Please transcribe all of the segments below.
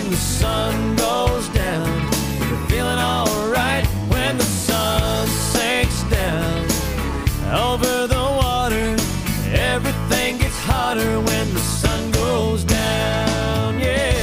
when the sun goes down. We're feeling alright when the sun sinks down. Over the water, everything gets hotter when the sun goes down, yeah.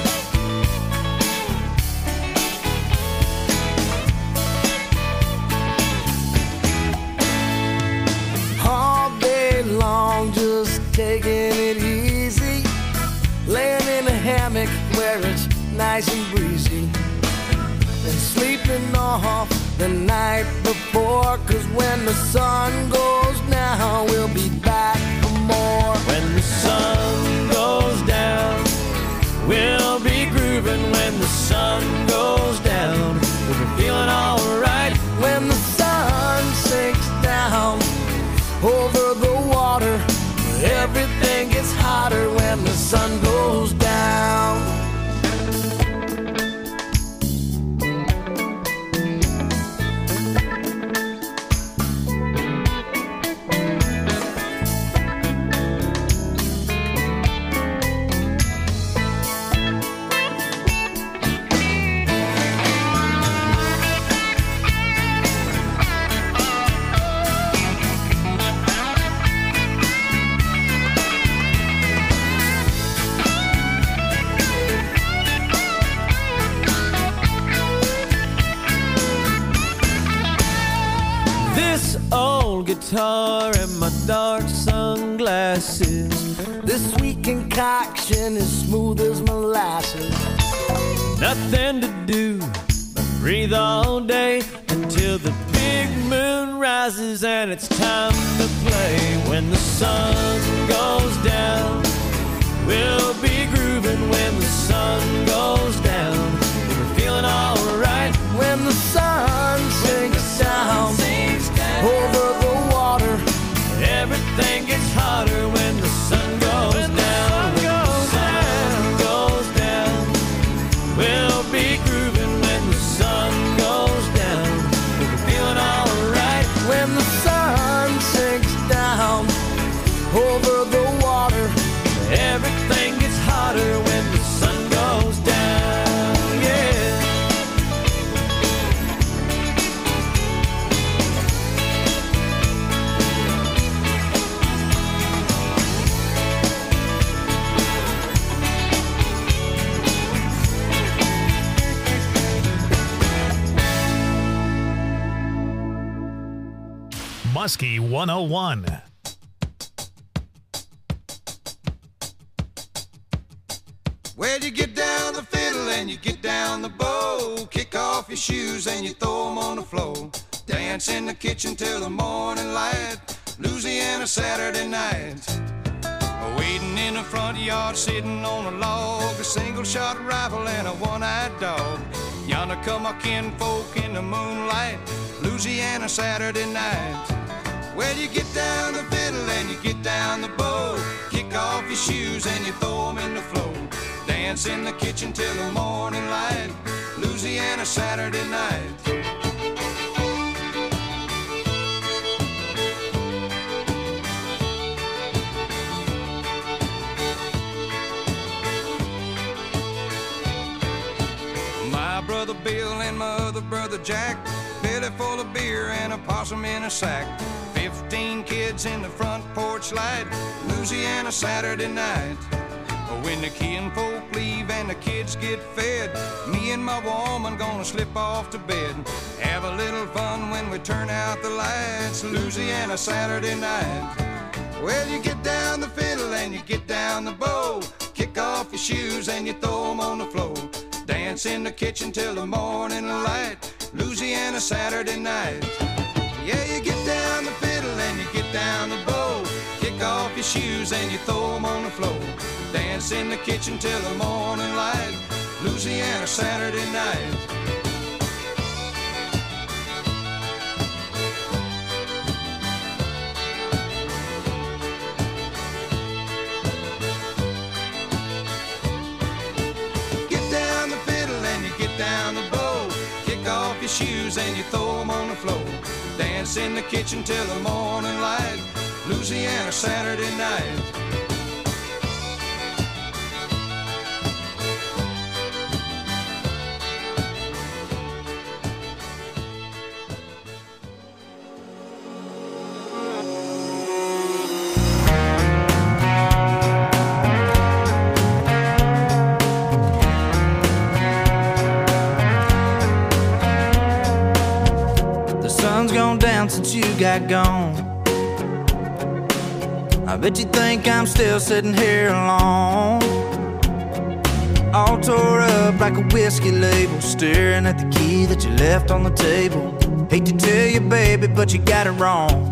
All day long, just taking it easy, laying in a hammock where it's nice and breezy, and sleeping off the night before, 'cause when the sun goes down, we'll be back for more. When the sun goes down, we'll be grooving. When the sun goes down, we'll be feeling alright. When the sun sinks down over the water, everything gets hotter when the sun goes down. Guitar and my dark sunglasses, this sweet concoction is smooth as molasses. Nothing to do but breathe all day until the big moon rises and it's time to play. When the sun goes down, we'll be grooving. When the sun goes down, we're feeling alright. When the sun sinks down over the water, everything gets hotter when the sun goes down. When the sun goes down, we'll be grooving. When the sun goes down, we'll be feeling alright. When the sun sinks down over the water, everything gets hotter when the sun goes down, yeah. Muskie 101. Well, you get down the fiddle and you get down the bow, kick off your shoes and you throw them on the floor, dance in the kitchen till the morning light, Louisiana Saturday night. Waiting in the front yard, sitting on a log, a single-shot rifle and a one-eyed dog. Yonder come our kinfolk in the moonlight, Louisiana Saturday night. Well, you get down the fiddle and you get down the bow, kick off your shoes and you throw them in the floor, dance in the kitchen till the morning light, Louisiana Saturday night. My brother Bill and my other brother Jack, belly full of beer and a possum in a sack, 15 kids in the front porch light, Louisiana Saturday night. When the kinfolk leave and the kids get fed, me and my woman gonna slip off to bed, have a little fun when we turn out the lights, Louisiana Saturday night. Well, you get down the fiddle and you get down the bow, kick off your shoes and you throw them on the floor, dance in the kitchen till the morning light, Louisiana Saturday night. Yeah, you get down the fiddle and you get down the bow, kick off your shoes and you throw them on the floor, dance in the kitchen till the morning light, Louisiana Saturday night. Get down the fiddle and you get down the bow, kick off your shoes and you throw them on the floor, dance in the kitchen till the morning light, Louisiana Saturday night. since you got gone. I bet you think I'm still sitting here alone, all tore up like a whiskey label, staring at the key that you left on the table. Hate to tell you, baby, but you got it wrong.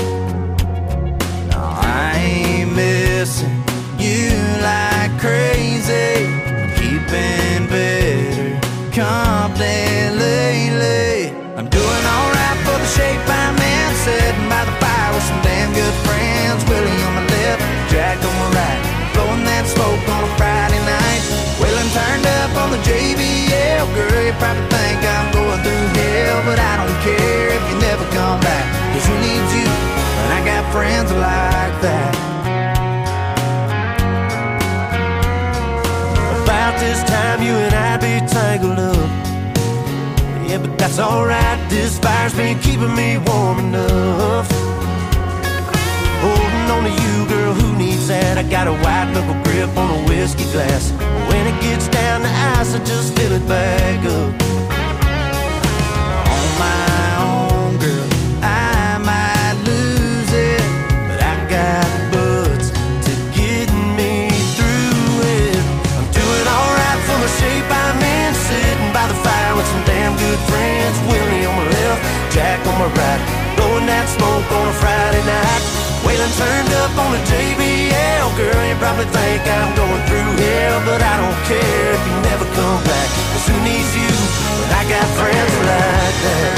No, I ain't missing you like crazy, keeping better company lately. I'm doing alright for the shape I'm in, sitting by the fire with some damn good friends. Willie on my left, Jack on my right, blowing that smoke on a Friday night. Waylon turned up on the JBL. Girl, you probably think I'm going through hell, but I don't care if you never come back, 'cause who needs you when I got friends like that? About this time you and I'd be tangled up. Yeah, but that's alright, this fire's been keeping me warm enough. Holding on to you, girl, who needs that? I got a white knuckle grip on a whiskey glass. When it gets down to ice, I just fill it back up. On my own, girl, I might lose it, but I got buds to get me through it. I'm doing alright for the shape I'm in, sitting by the fire with some damn good friends. Willie on my left, Jack on my right, blowing that smoke on a Friday night. Waylon turned up on the JBL. Girl, you probably think I'm going through hell, but I don't care if you never come back, 'cause who needs you when I got friends like that?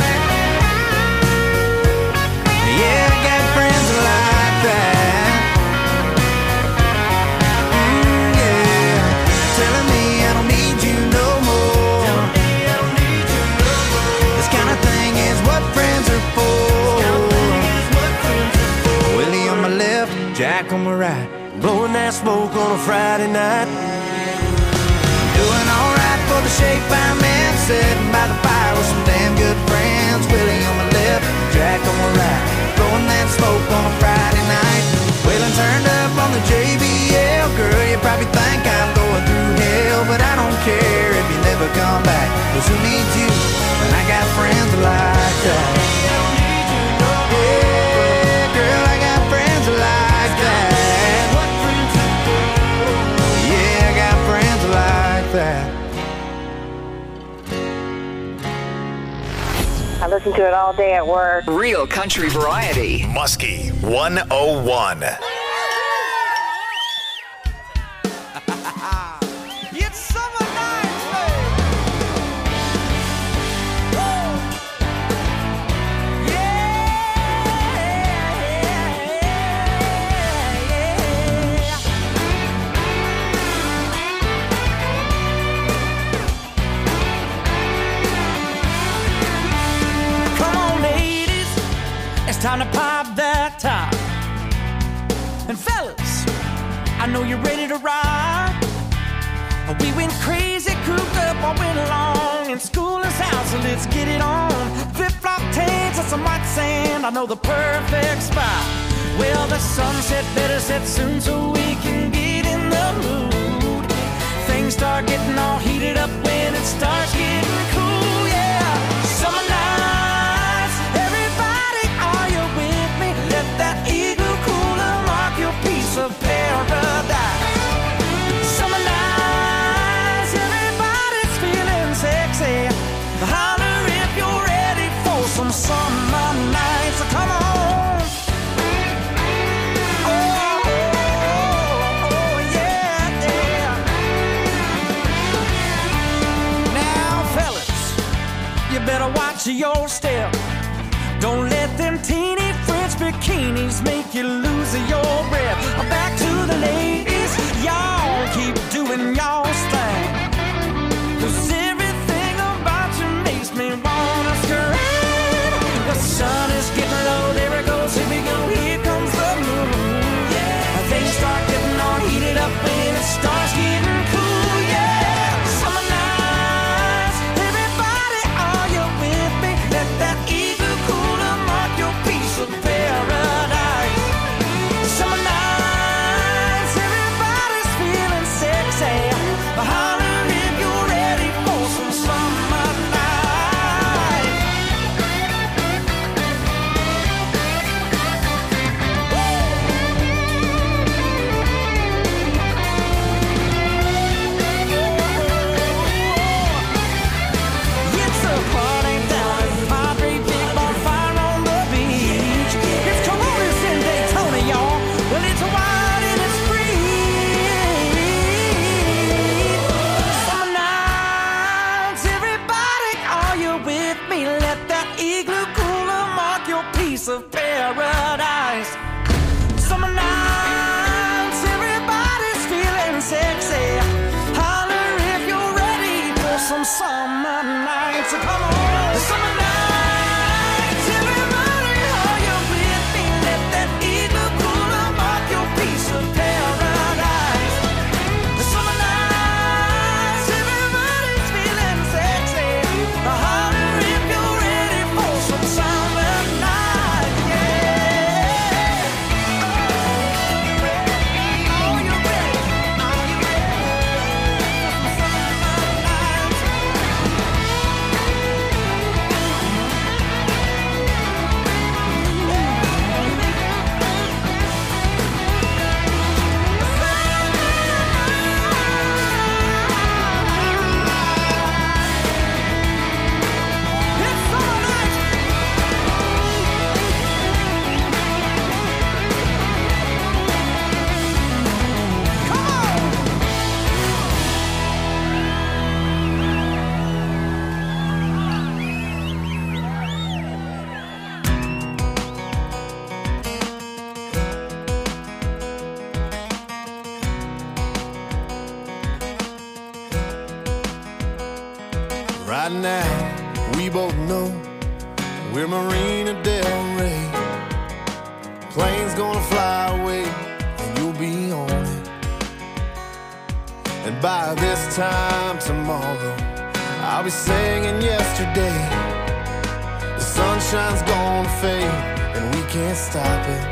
Yeah, I got friends like that. Yeah, telling me I don't need you no more. This kind of thing is what friends are for. Jack on my right, blowing that smoke on a Friday night. Doing alright for the shape I'm in, sitting by the fire with some damn good friends. Willie on my left, Jack on my right, blowing that smoke on a Friday night. Waylon turned up on the JBL. Girl, you probably think I'm going through hell, but I don't care if you never come back, 'cause who needs you when I got friends like that? Yeah, girl, I got friends like that. I listen to it all day at work. Real country variety. Muskie 101. It's summer night, babe. Woo! Time to pop that top. And fellas, I know you're ready to ride. We went crazy, cooped up all winter long, and school is out, so let's get it on. Flip-flop tanks and some white sand, I know the perfect spot. Well, the sunset better set soon so we can get in the mood. Things start getting all heated up when it starts getting cool, yeah. Summer nights, everybody, are you with me? Let that eagle cooler mark your piece of paradise. Summer nights, everybody's feeling sexy. Holler if you're ready for some summer nights. So come on. Better watch your step. Don't let them teeny French bikinis make you lose your breath. Back to the ladies, y'all keep doing y'all's thing. 'Cause everything about you makes me wanna scream. The sun is getting low, there it goes, here we go, here comes the moon. Yeah. Things start getting all heated up when it starts getting cool, yeah. Summer nights, everybody, are you with me? Let that eagle cooler mark your piece of paradise. Summer nights. now, we both know we're Marina Del Rey. Plane's gonna fly away, and you'll be on it. And by this time tomorrow, I'll be singing yesterday. The sunshine's gonna fade, and we can't stop it.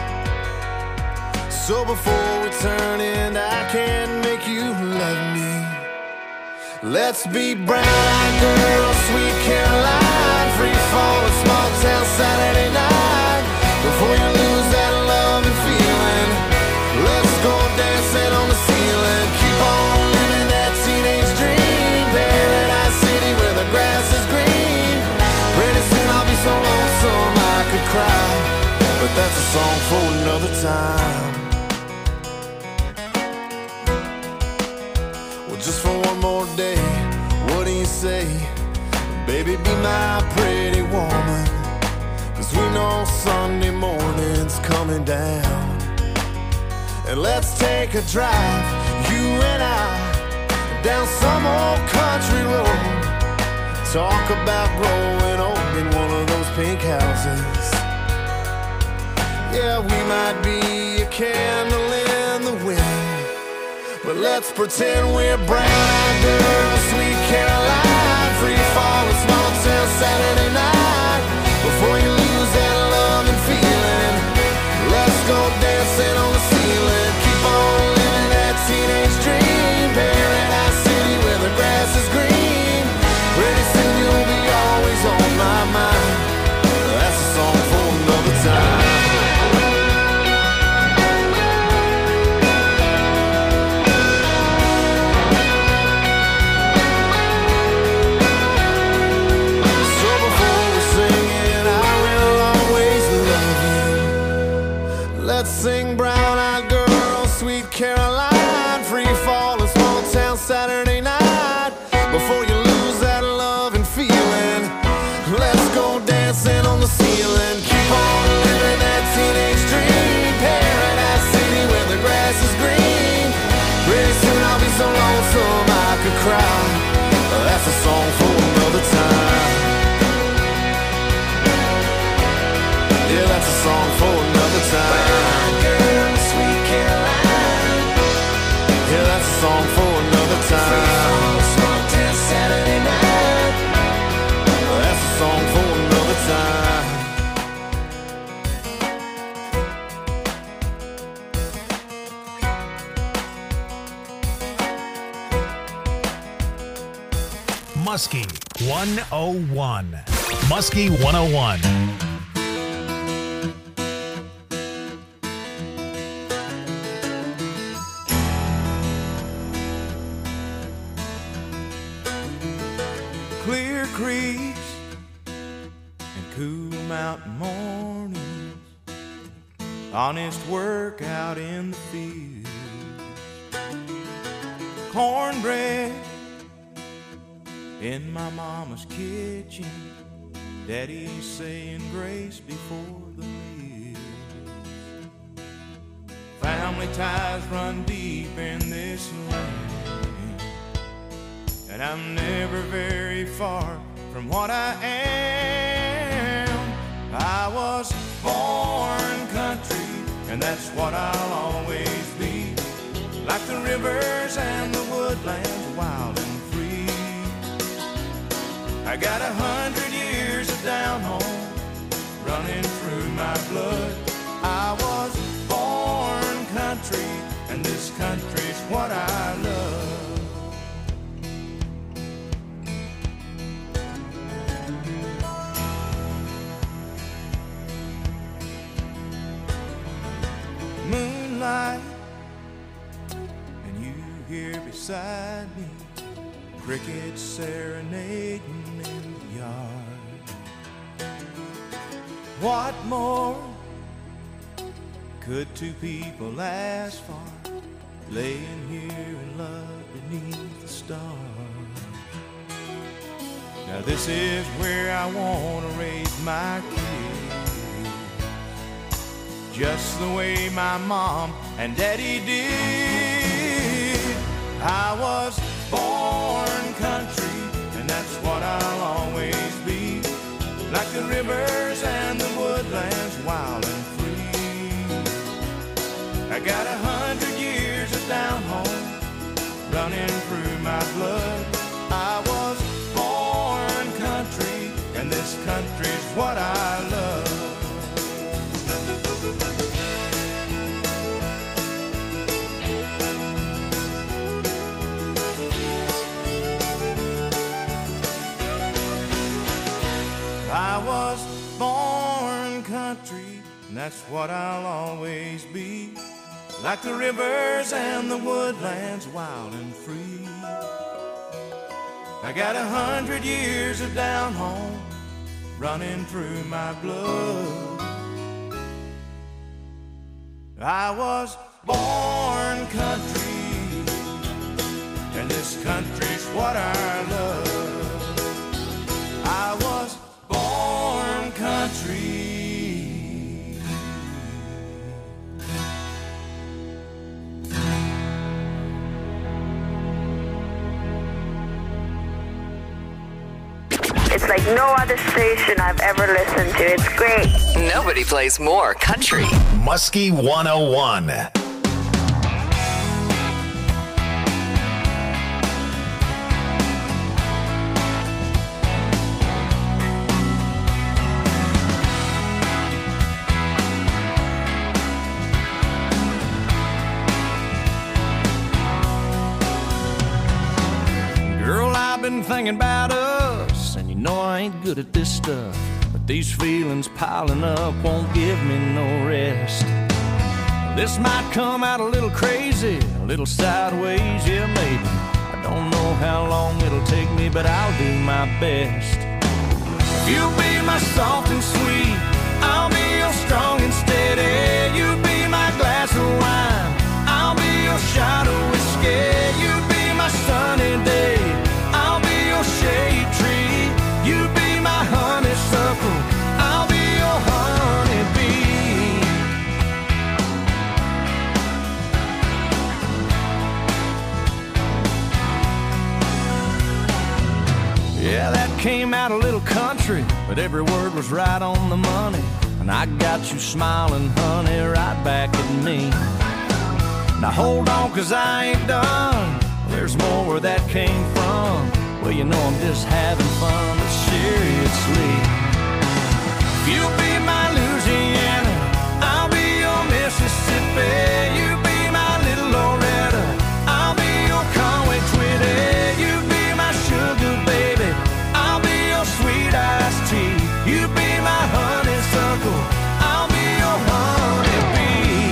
So before we turn in, I can't make you love me. Let's be brown-eyed girls, sweet Caroline, free fall at small town Saturday night. Before you lose that love and feeling, let's go dancing on the ceiling. Keep on living that teenage dream, Paradise City where the grass is green. Pretty soon I'll be so lonesome I could cry, but that's a song for another time. Just for one more day, what do you say? Baby, be my pretty woman, 'cause we know Sunday morning's coming down. And let's take a drive, you and I, down some old country road. Talk about growing old in one of those pink houses. Yeah, we might be a candle in the wind, but let's pretend we're brown-eyed girls, sweet Caroline, free fall at small town Saturday night. Before you lose that love and feeling, let's go dancing on the ceiling. Keep on living that teenage dream, Paradise City where the grass is green. Pretty soon you'll be always on my mind. That's a song for another time. Sing brown-eyed girl, sweet Caroline, free fall in small town Saturday night. Before you lose that love and feeling, let's go dancing on the ceiling. Keep on living that teenage dream, Paradise City where the grass is green. Pretty soon I'll be so lonesome I could cry. That's a song for another time. Yeah, that's a song for another time. Yeah, that's a song for another time. Small town Saturday night. That's a song for another time. Muskie 101. Muskie 101. Clear creeks and cool mountain mornings, honest work out in the field, cornbread in my mama's kitchen, daddy saying grace before the meal. Family ties run deep in this land, and I'm never very far from what I am. I was born country, and that's what I'll always be. Like the rivers and the woodlands, wild and free. I got 100 years of down home running through my blood. I was born country, and this country's what I love. Moonlight, and you here beside me, crickets serenading in the yard. What more could two people ask for, laying here in love beneath the stars? Now this is where I want to raise my kids, just the way my mom and daddy did. I was born country, and that's what I the rivers and the woodlands, wild and free. I got 100 years of down home running through my blood. I was born country, and this country's what I love. I was born country, and that's what I'll always be. Like the rivers and the woodlands, wild and free. I got 100 years of down home running through my blood. I was born country, and this country's what I love. I was born country. It's like no other station I've ever listened to. It's great. Nobody plays more country. Muskie 101. Girl, I've been thinking about us, and you know I ain't good at this stuff, but these feelings piling up won't give me no rest. This might come out a little crazy, a little sideways, yeah maybe. I don't know how long it'll take me, but I'll do my best. If you'll be my soft and sweet, I'll be your strong and steady. You be my glass of wine, I'll be your shot of whiskey. You be my sunny day, I'll be your shade tree. You be my honeysuckle, I'll be your honeybee. Yeah, that came out a little country, but every word was right on the money. And I got you smiling, honey, right back at me. Now hold on, 'cause I ain't done. There's more where that came from. Well, you know I'm just having fun, but seriously. If you'll be my Louisiana, I'll be your Mississippi. You be my little Loretta, I'll be your Conway Twitty. You be my sugar baby, I'll be your sweet iced tea. You be my honeysuckle, I'll be your honeybee.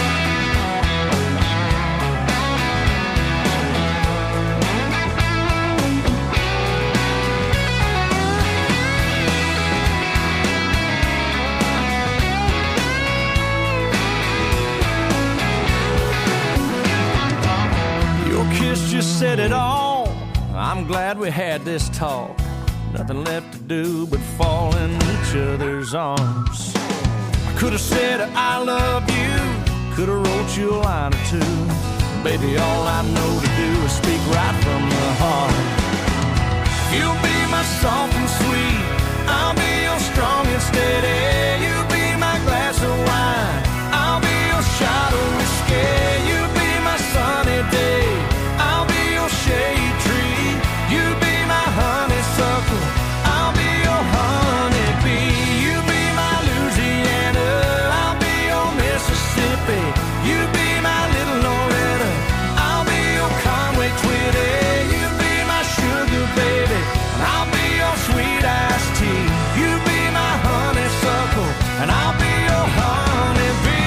Your kiss just said it all. I'm glad we had this talk. Nothing left to do but fall in each other's arms. I could have said I love you, could have wrote you a line or two. Baby, all I know to do is speak right from the heart. You'll be my soft and sweet, I'll be your strong and steady. You be my glass of wine, I'll be your shot of whiskey. You be my sunny day, I'll be your shade tree. You be my honeysuckle, I'll be your honeybee. You be my Louisiana, I'll be your Mississippi. You be my little Loretta, I'll be your Conway Twitty. You be my sugar baby, and I'll be your sweet iced tea. You be my honeysuckle, and I'll be your honeybee.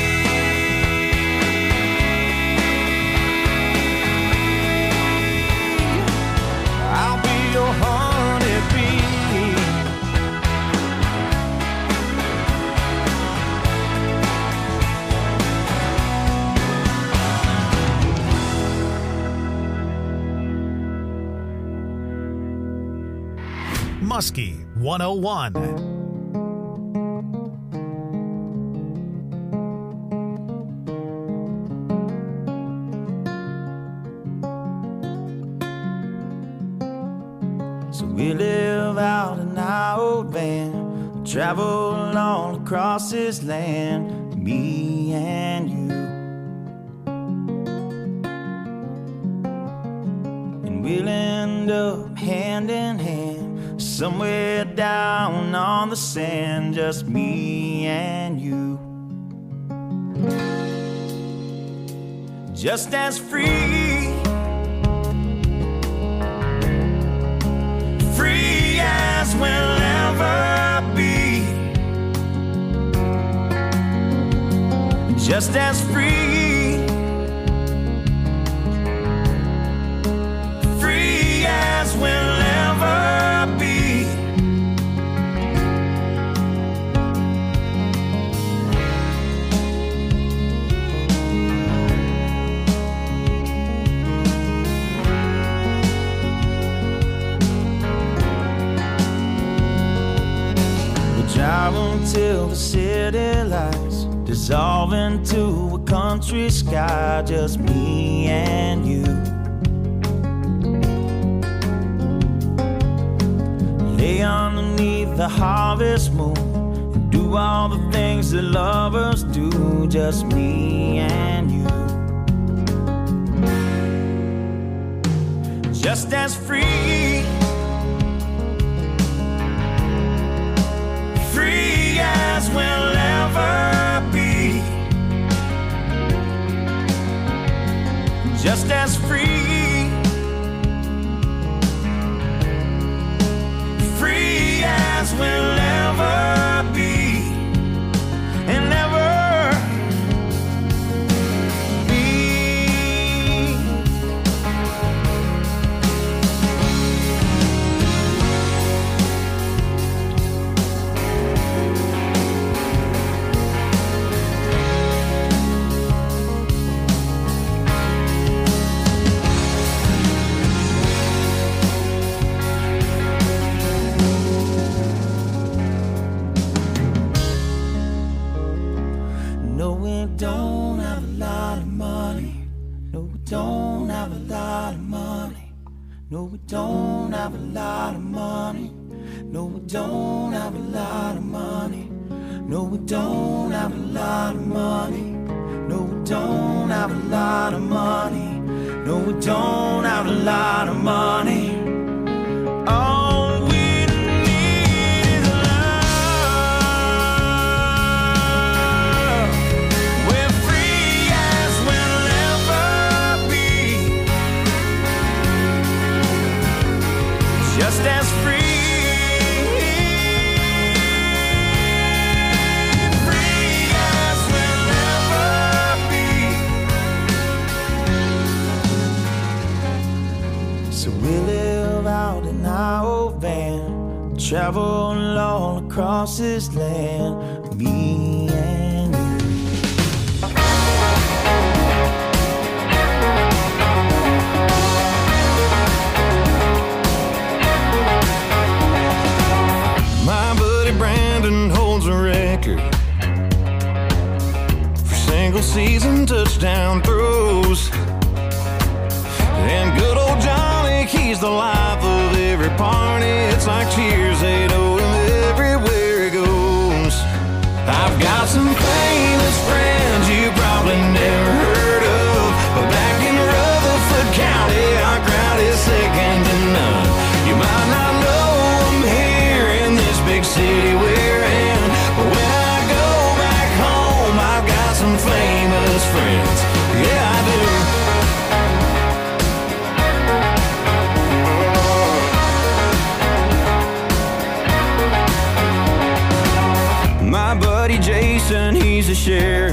I'll be your honeybee. Muskie 101. So we live out in our old van, travel all across this land, me and you. And we'll end up hand in hand, somewhere down on the sand, just me and you. Just as free, free as we'll ever be. Just as free, free as we'll ever be. Drive until the city lights dissolve into a country sky, just me and you. Lay underneath the harvest moon and do all the things that lovers do, just me and you. Just as free, free as we'll ever be. Just as free, free as we'll ever be. And ever be. No, we don't have a lot of money. No, we don't have a lot of money. No, we don't have a lot of money. No, we don't have a lot of money. No, we don't have a lot of money. No, we don't have a lot of money. No, we don't have a lot of money. All we need is love. We're free as we'll ever be. Just as free, free as we'll ever be. So we live out in our old van, travel all across this land, me and you. My buddy Brandon holds a record for single season touchdown throws. And good old Johnny, he's the life of every party. It's like cheers, they know him everywhere he goes. I've got some famous friends you probably never heard of, but back in Rutherford County, our crowd is second to none. You might not know them here in this big city we're in, but when I go back home, I've got some famous friends. Yeah, I do. My buddy Jason, he's a sheriff.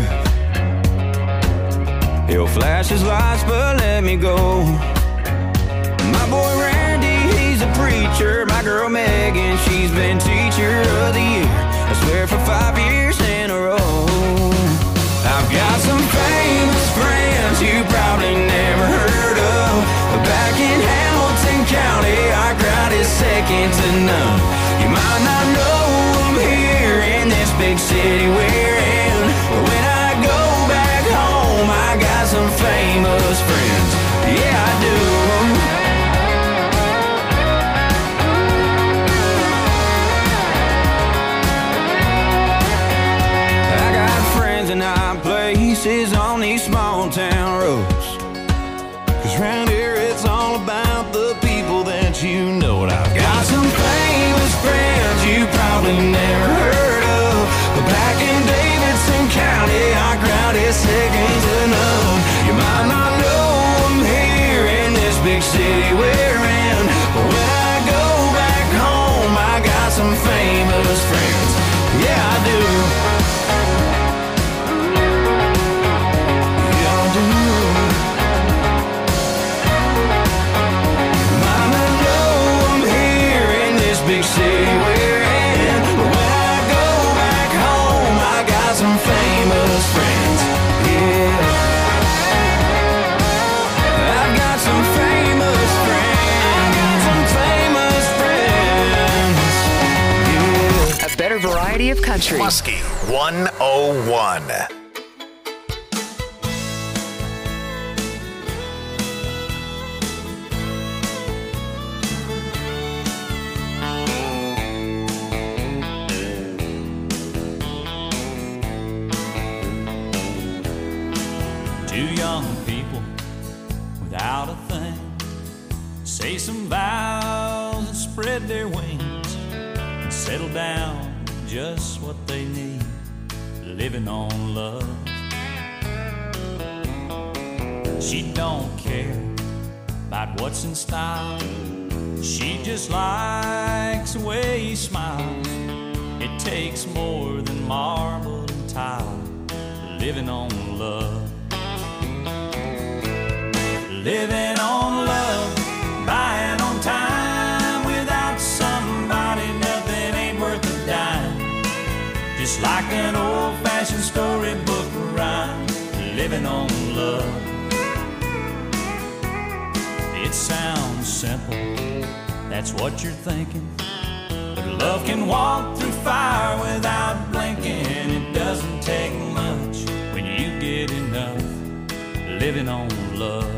He'll flash his lights, but let me go. My boy Randy, he's a preacher. My girl Megan, she's been teacher of the year, I swear for 5 years in a row. I've got some famous friends you probably never heard of, but back in Hamilton County, our crowd is second to none. You might not know them here in this big city we're in, but when I go back home, I got some famous friends. Yeah, I do. round here, it's all about the people that you know. And I've got some famous friends you probably never heard of, but back in Davidson County, our crowd is second to none. You might not know them here in this big city we're in, but when I go back home, I got some famous friends. Yeah, I do. Yeah, I do. Might not know them here in this big city we're in, but when I go back home, I got some famous friends. Yeah, I've got some famous friends. I got some famous friends. Yeah. A better variety of country. Muskie 101. Two young people without a thing say some vows and spread their wings and settle down just what they need, living on love. She don't care about what's in style, she just likes the way he smiles. It takes more than marble and tile, living on love. Living on love, buying on time. Without somebody, nothing ain't worth a dime. Just like an old-fashioned storybook rhyme, living on love. It sounds simple, that's what you're thinking, but love can walk through fire without blinking. It doesn't take much when you get enough, living on love.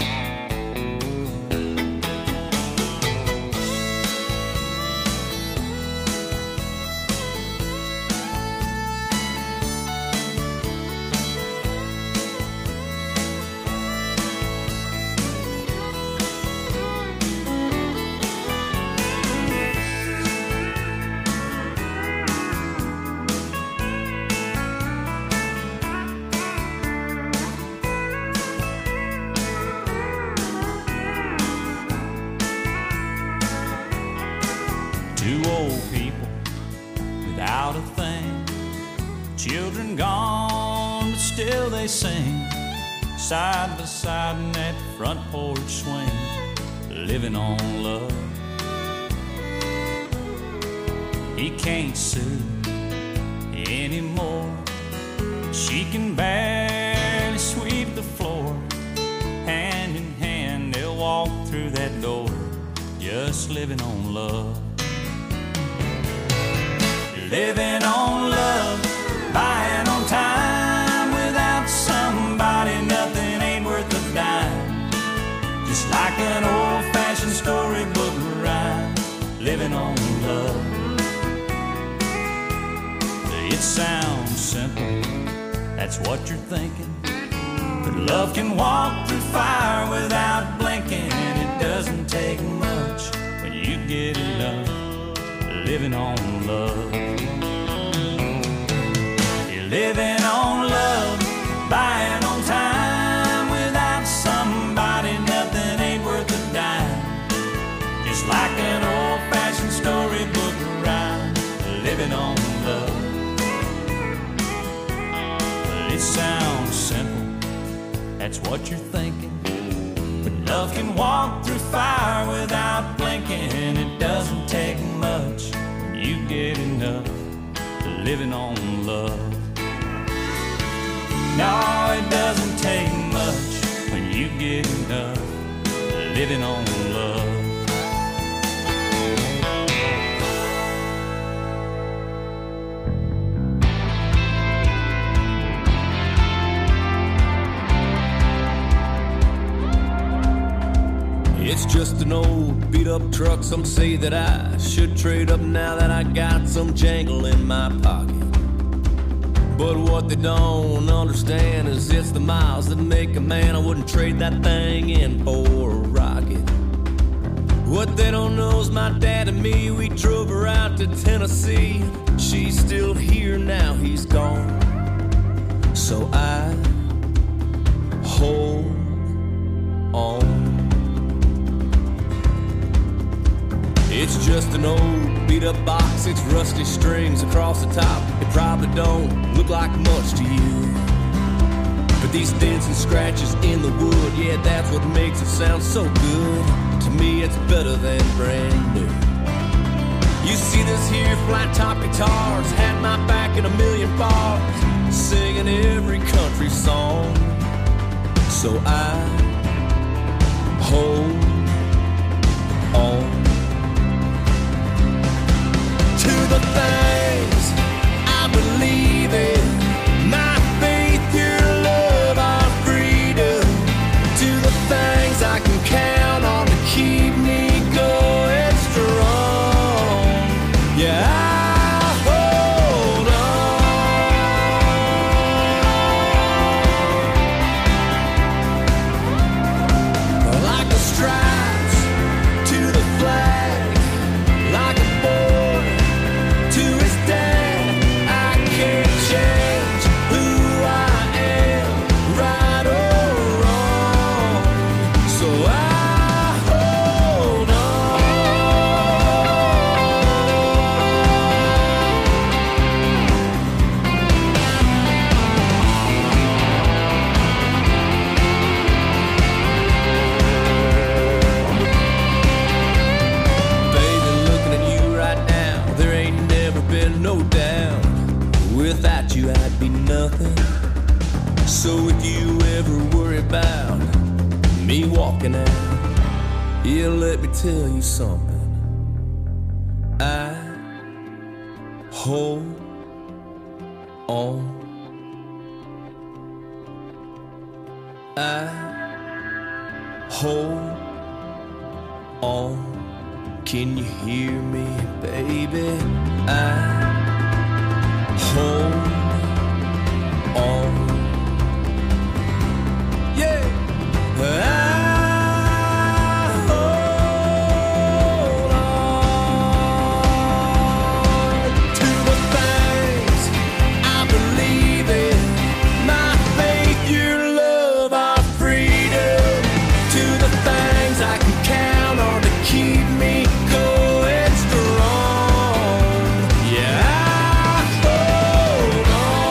Two old people without a thing, children gone, but still they sing, side by side in that front porch swing, living on love. He can't sue anymore, she can barely sweep the floor. Hand in hand they'll walk through that door, just living on love. Living on love, buying on time. Without somebody, nothing ain't worth a dime. Just like an old-fashioned storybook rhyme, living on love. It sounds simple, that's what you're thinking, but love can walk through fire without blinking. It doesn't take much when you get enough, living on love. You're living on love, buying on time. Without somebody, nothing ain't worth a dime. Just like an old-fashioned storybook rhyme, living on love. It sounds simple, that's what you're thinking, but love can walk through fire without blinking. It doesn't take much when you get enough, living on love. No, it doesn't take much when you get enough, living on love. It's just an old beat-up truck. Some say that I should trade up now that I got some jangle in my pocket. But what they don't understand is it's the miles that make a man. I wouldn't trade that thing in for a rocket. What they don't know is my dad and me, we drove her out to Tennessee. She's still here now, he's gone. So I hold on. It's just an old beat-up box, 6 rusty strings across the top. It probably don't look like much to you, but these dents and scratches in the wood, yeah, that's what makes it sound so good. To me, it's better than brand new. You see this here flat-top guitars had my back in a million bars, singing every country song. So I hold on to the things I believe in, my faith, your love, our freedom, to the things I can count on to keep me going strong. Yeah, I hold on like the stripes to the flag, like a boy to his dad. I can't change who I am, right or wrong. So I hold Baby, looking at you right now, there ain't never been no doubt. Without you, I'd be nothing. So if you ever worry about me walking out, yeah, let me tell you something. I hold on. I hold on. Can you hear me, baby? I hold on. Yeah. I hold on to the things I believe in, my faith, your love, our freedom, to the things I can count on to keep me going strong. Yeah, I hold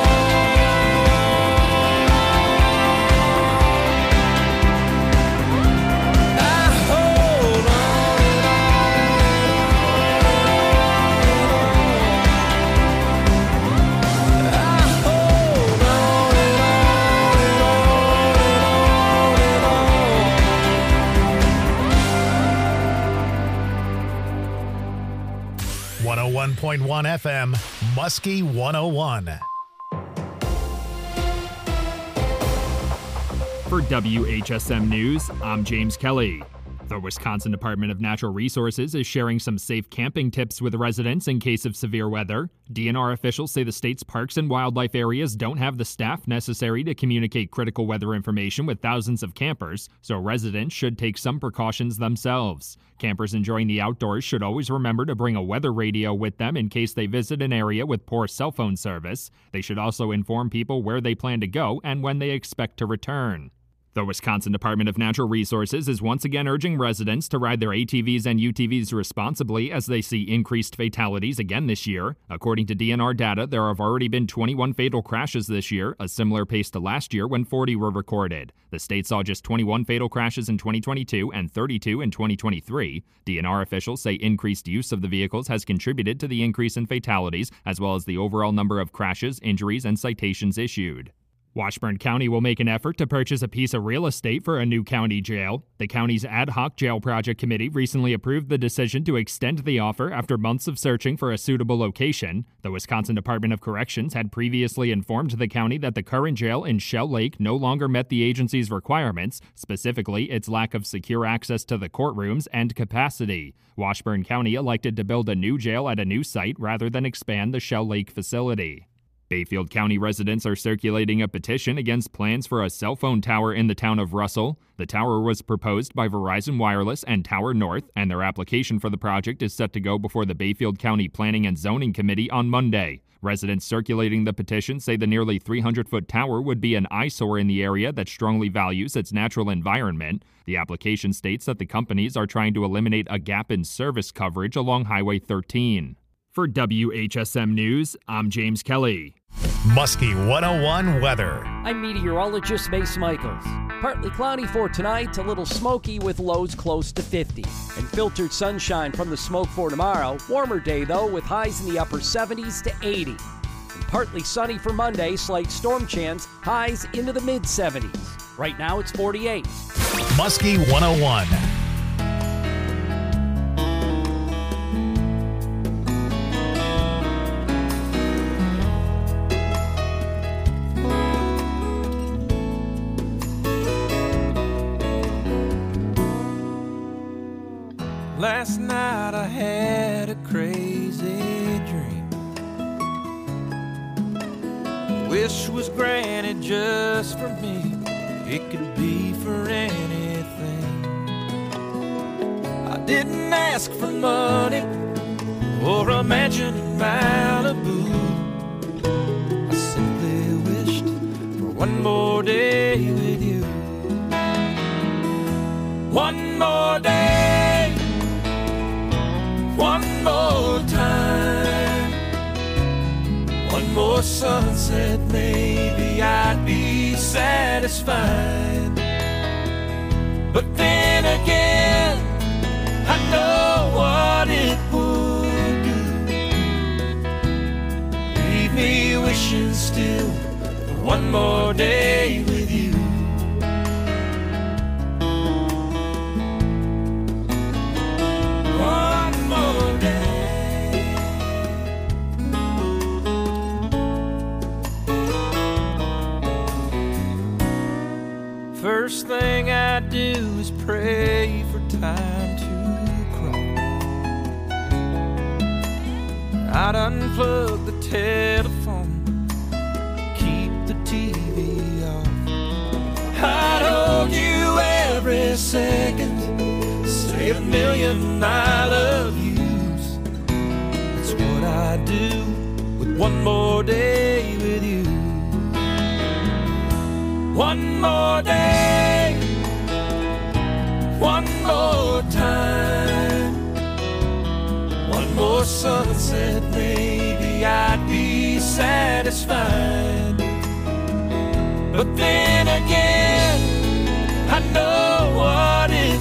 on. I hold on. 101.1 FM, Muskie 101. For WHSM News, I'm James Kelly. The Wisconsin Department of Natural Resources is sharing some safe camping tips with residents in case of severe weather. DNR officials say the state's parks and wildlife areas don't have the staff necessary to communicate critical weather information with thousands of campers, so residents should take some precautions themselves. Campers enjoying the outdoors should always remember to bring a weather radio with them in case they visit an area with poor cell phone service. They should also inform people where they plan to go and when they expect to return. The Wisconsin Department of Natural Resources is once again urging residents to ride their ATVs and UTVs responsibly as they see increased fatalities again this year. According to DNR data, there have already been 21 fatal crashes this year, a similar pace to last year when 40 were recorded. The state saw just 21 fatal crashes in 2022 and 32 in 2023. DNR officials say increased use of the vehicles has contributed to the increase in fatalities, as well as the overall number of crashes, injuries, and citations issued. Washburn County will make an effort to purchase a piece of real estate for a new county jail. The county's ad hoc jail project committee recently approved the decision to extend the offer after months of searching for a suitable location. The Wisconsin Department of Corrections had previously informed the county that the current jail in Shell Lake no longer met the agency's requirements, specifically its lack of secure access to the courtrooms and capacity. Washburn County elected to build a new jail at a new site rather than expand the Shell Lake facility. Bayfield County residents are circulating a petition against plans for a cell phone tower in the town of Russell. The tower was proposed by Verizon Wireless and Tower North, and their application for the project is set to go before the Bayfield County Planning and Zoning Committee on Monday. Residents circulating the petition say the nearly 300-foot tower would be an eyesore in the area that strongly values its natural environment. The application states that the companies are trying to eliminate a gap in service coverage along Highway 13. For WHSM News, I'm James Kelly. Muskie 101 weather. I'm meteorologist Mace Michaels. Partly cloudy for tonight, a little smoky with lows close to 50. And filtered sunshine from the smoke for tomorrow. Warmer day, though, with highs in the upper 70s to 80. And partly sunny for Monday, slight storm chance, highs into the mid-70s. Right now, it's 48. Muskie 101. Last night I had a crazy dream. Wish was granted just for me. It could be for anything. I didn't ask for money or a mansion in Malibu. I simply wished for one more day with you. One more day, one more time, one more sunset, maybe I'd be satisfied. But then again, I know what it would do. Leave me wishing still for one more day with you. First thing I do is pray for time to crawl. I'd unplug the telephone, keep the TV off. I'd hold you every second, say a million I love yous. That's what I do with one more day with you. One more day, one more time, one more sunset, maybe I'd be satisfied. But then again, I know what it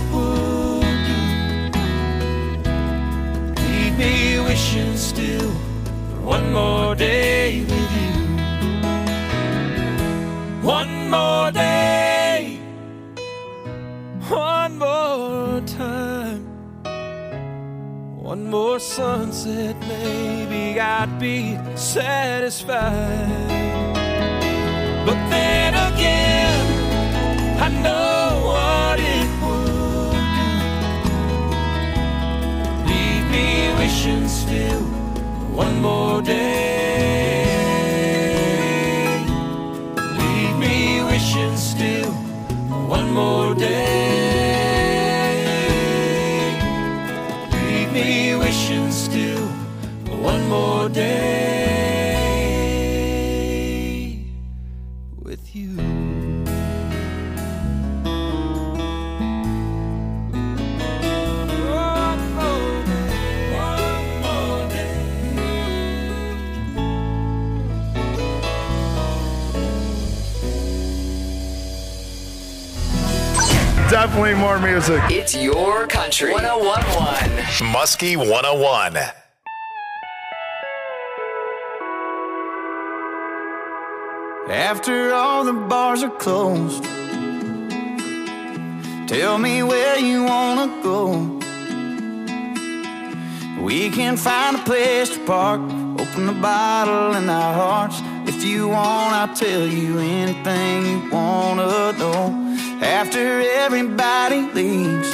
would do. Leave me wishing still for one more day with you. One more day, one more time, one more sunset, maybe I'd be satisfied. But then again, I know what it would do. Leave me wishing still for one more day. Wishing still one more day. Leave me wishing still one more day with you. Definitely more music. It's your country. 101.1. Muskie 101. After all the bars are closed, tell me where you wanna go. We can find a place to park, open the bottle in our hearts. If you want, I'll tell you anything you wanna know. After everybody leaves,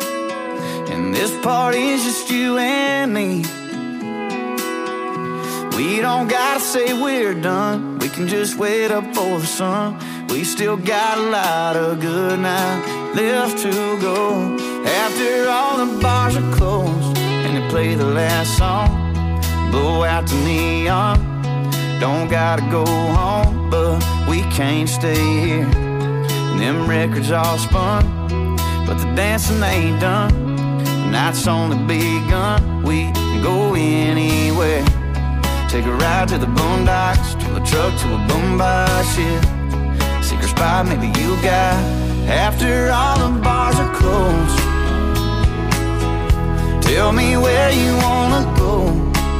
and this party's just you and me, We don't gotta say we're done, we can just wait up for the sun. We still got a lot of good night left to go. After all the bars are closed and they play the last song, blow out the neon. Don't gotta go home, but we can't stay here. And them records all spun, but the dancing ain't done. The night's only begun, we can go anywhere. Take a ride to the boondocks, to a truck, to a boombox, yeah. Secret spot maybe you got after all the bars are closed. Tell me where you wanna go.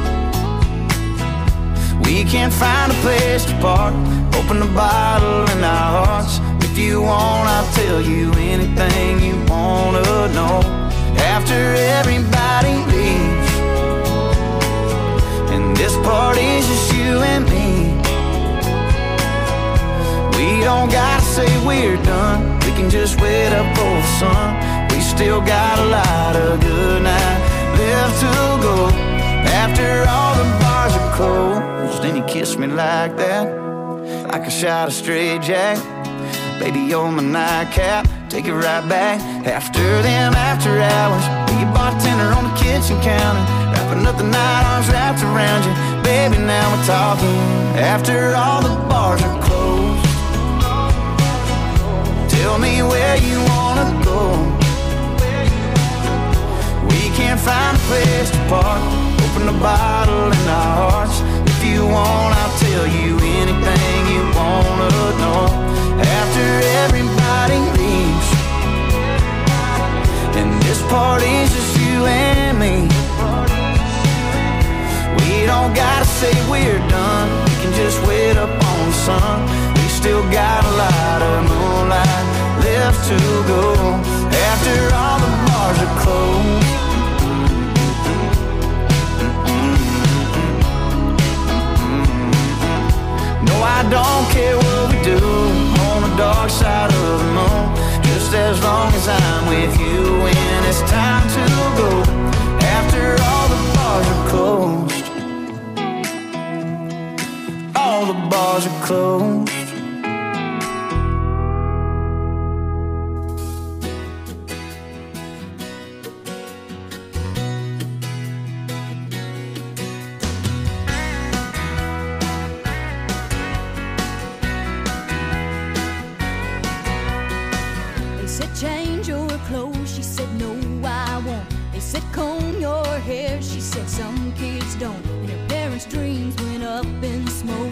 We can't find a place to park, open a bottle in our hearts. If you want, I'll tell you anything you wanna know. After everybody leaves and this party's just you and me, we don't gotta say we're done, we can just wait up for the sun. We still got a lot of good night left to go. After all the bars are closed, then you kiss me like that, like a shot of straight jack. Baby, you're my nightcap, take it right back. After them after hours, be a bartender on the kitchen counter, wrapping up the night, arms wrapped around you. Baby, now we're talking. After all the bars are closed, tell me where you wanna go. We can't find a place to park, open a bottle in our hearts. If you want, I'll tell you anything you wanna know. After everybody leaves and this party's just you and me, we don't gotta say we're done, we can just wait up on the sun. We still got a lot of moonlight left to go. After all the bars are closed, no, I don't care what we do on the dark side of the moon, just as long as I'm with you when it's time to go. After all the bars are closed, all the bars are closed. Change your clothes, she said no I won't. They said comb your hair, she said some kids don't. And her parents' dreams went up in smoke.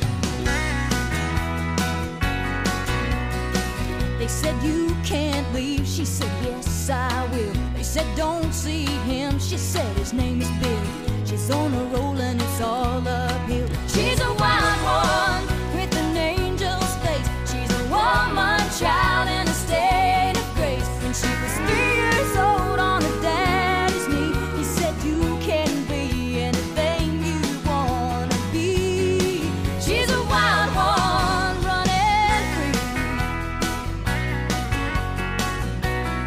They said you can't leave, she said yes I will. They said don't see him, she said his name is Bill. She's on a roll and it's all uphill. She's a wild one with an angel's face. She's a woman child in a state of grace. When she was 3 years old on her daddy's knee, he said you can be anything you wanna be. She's a wild one running free.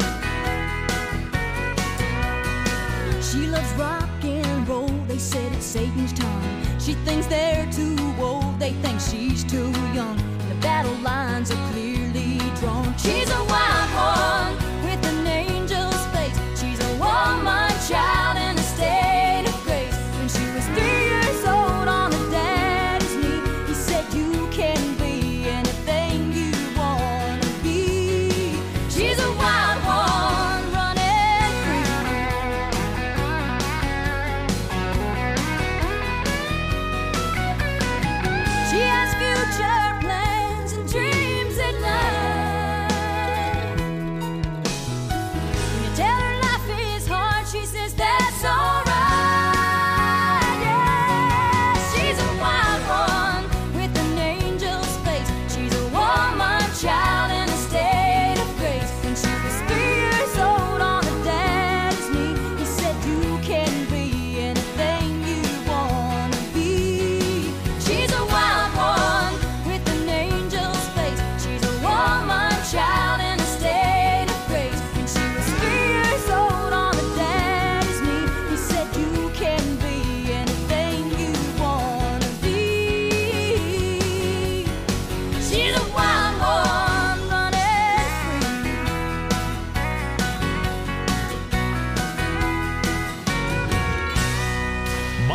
She loves rock and roll, they said it's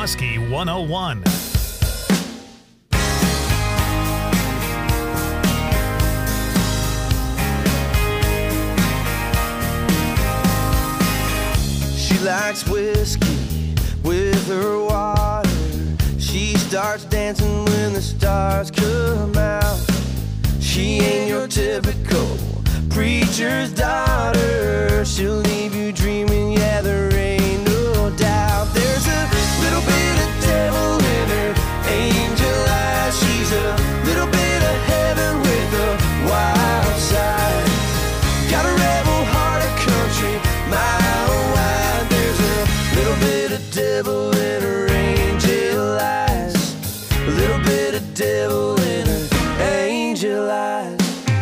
Muskie 101. She likes whiskey with her water. She starts dancing when the stars come out. She ain't your typical preacher's daughter. She'll leave you dreaming, yeah, there ain't no doubt. There's a little bit of devil in her angel eyes. She's a little bit of heaven with a wild side. Got a rebel heart, a country mile wide. There's a little bit of devil in her angel eyes. A little bit of devil in her angel eyes.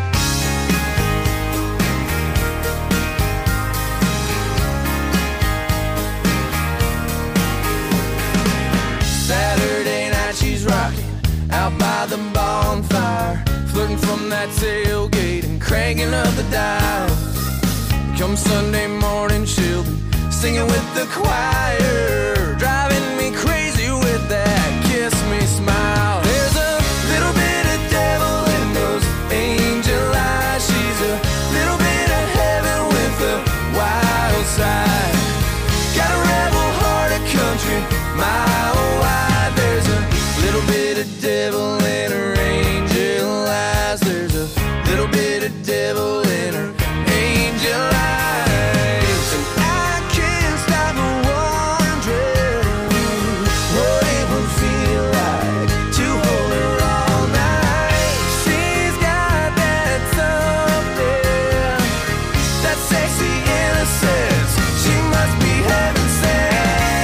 Saturday night she's rocking out by the bonfire, flirting from that tailgate and cranking up the dial. Come Sunday morning she'll be singing with the choir, driving me crazy with that kiss me smile. There's a little bit of devil in those angel eyes. She's a little bit of heaven with a wild side. Got a rebel heart, a country mile wide. There's a little bit of devil in her angel eyes. There's a little bit of devil in her angel eyes. And I can't stop wondering what it would feel like to hold her all night. She's got that something, that sexy innocence. She must be heaven sent.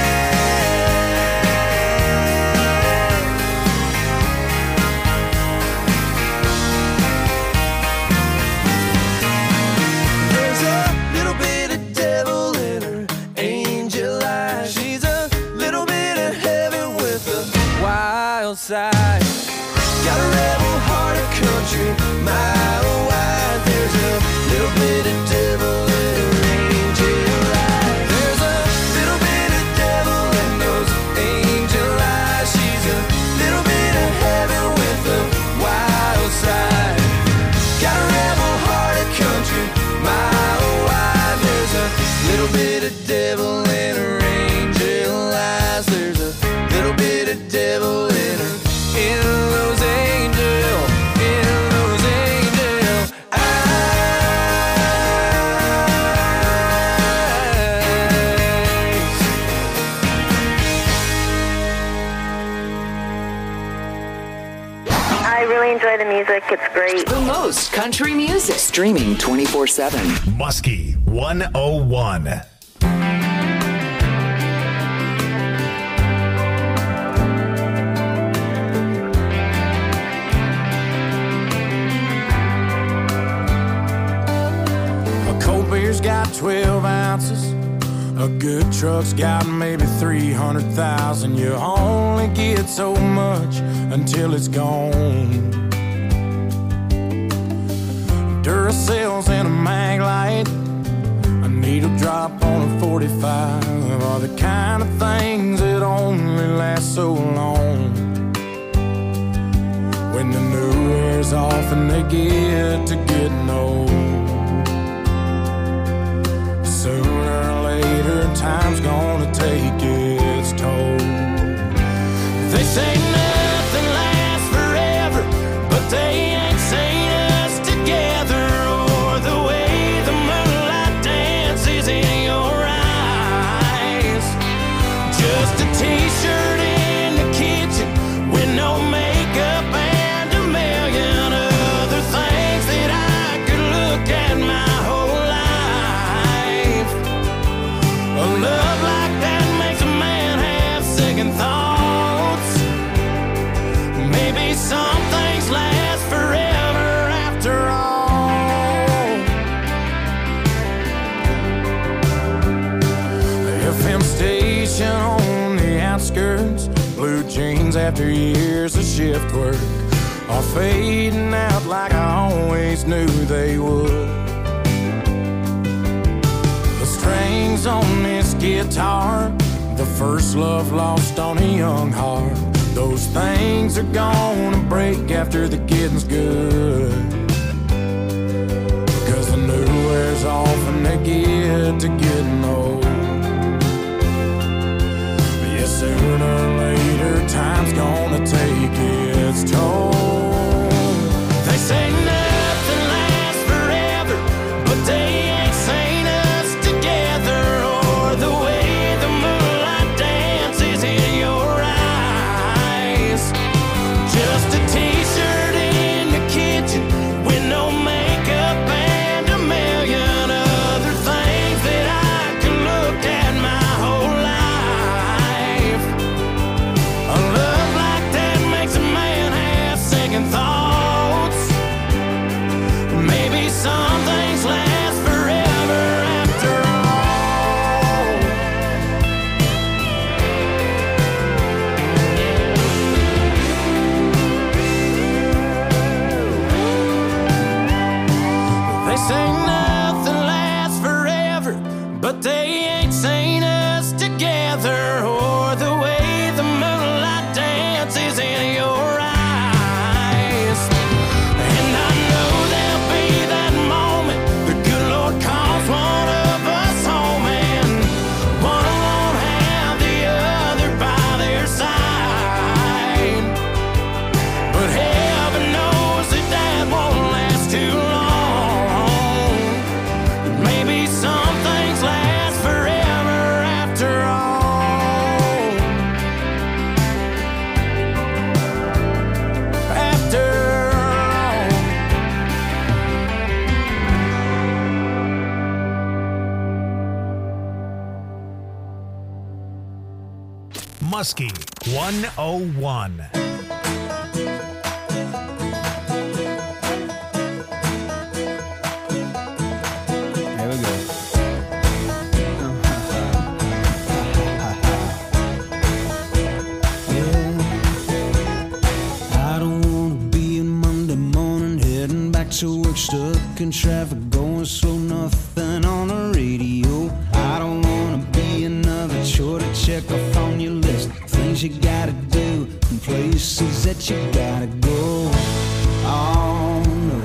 There's a little bit of devil in her angel eyes. She's a little bit of heaven with a wild side. Got a rebel heart, a country mile wide. There's a little bit of devil in her angel eyes. There's a little bit of devil in those angel eyes. She's a little bit of heaven with a wild side. Got a rebel heart, a country mile wide. There's a little bit of devil in her angel eyes. There's a little bit of devil in her, in those angel eyes. I really enjoy the music. It's great. The most country music. Streaming 24/7. Muskie 101. A cold beer's got 12 ounces. A good truck's got maybe 300,000. You only get so much until it's gone. Duracell's in a mag light, a needle drop on a 45 are the kind of things that only last so long. When the new wears off and they get to getting old, sooner or later time's gonna take its toll. They say nothing lasts forever, but they ain't seen us together, or the way the moonlight dances in your eyes. Just a t-shirt in the kitchen with no makeup and a million other things that I could look at my whole life. A love like that makes a man have second thoughts. Maybe some things last forever after all. The FM station on the outskirts, blue jeans after years of shift work, are fading out like I always knew they would. The strings on this guitar, the first love lost on a young heart. Those things are gonna break after the getting's good, because the new wears off and they get to getting old. But yeah, sooner or later time's gonna take its toll. They say nothing lasts forever, but they ain't seen us together, or the way the moonlight dances in your eyes. Just a t-shirt in the kitchen with no makeup and a million other things that I could look at my whole life. A love like that makes a man have second thoughts. Maybe some things last forever after all. They say nothing lasts forever, but they ain't seen us together, or the way the moonlight dances in your eyes. And I know there'll be that moment the good Lord calls one of us home, and one won't have the other by their side. But heaven knows that that won't last too long. Maybe some things last forever after all. After all. Muskie 101. There we go. I don't wanna be a Monday morning heading back to work, stuck in traffic, going slow, nothing on the radio. I don't wanna be another chore to check off on your list, things you gotta do and places that you gotta go. Oh no.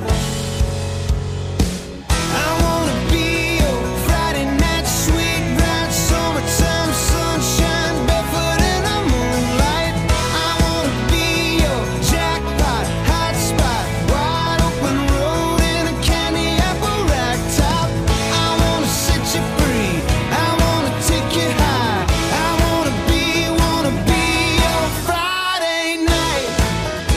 I wanna be your Friday night sweet ride, summertime sunshine, barefoot in the moonlight. I wanna be your jackpot, hot spot, wide open road in a candy apple rack top. I wanna set you free, I wanna take you high. I wanna be your Friday night.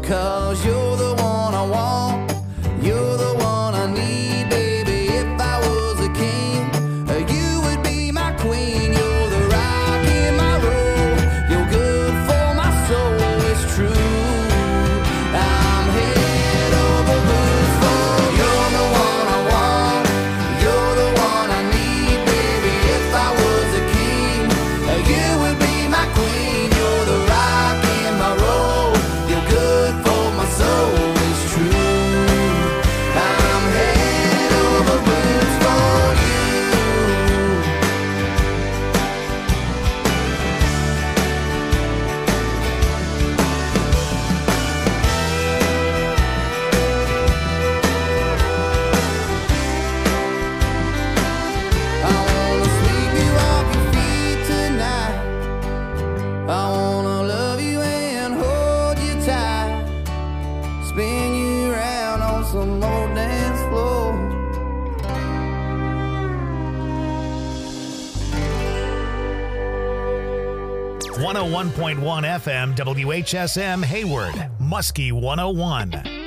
'cause you're the one I want, you're the one I need, baby. If I was a king, you would be my queen. You're the rock in my road, you're good for my soul, it's true. I'm head over heels for you. You're the one I want, you're the one I need, baby. If I was a king, you would be my queen. You're the rock in my road, you're good for my soul, it's true. I'm head over heels for you. I wanna sweep you off your feet tonight. I wanna love you and hold you tight. Spin you around on some old dance floor. 101.1 FM WHSM Hayward, Muskie 101.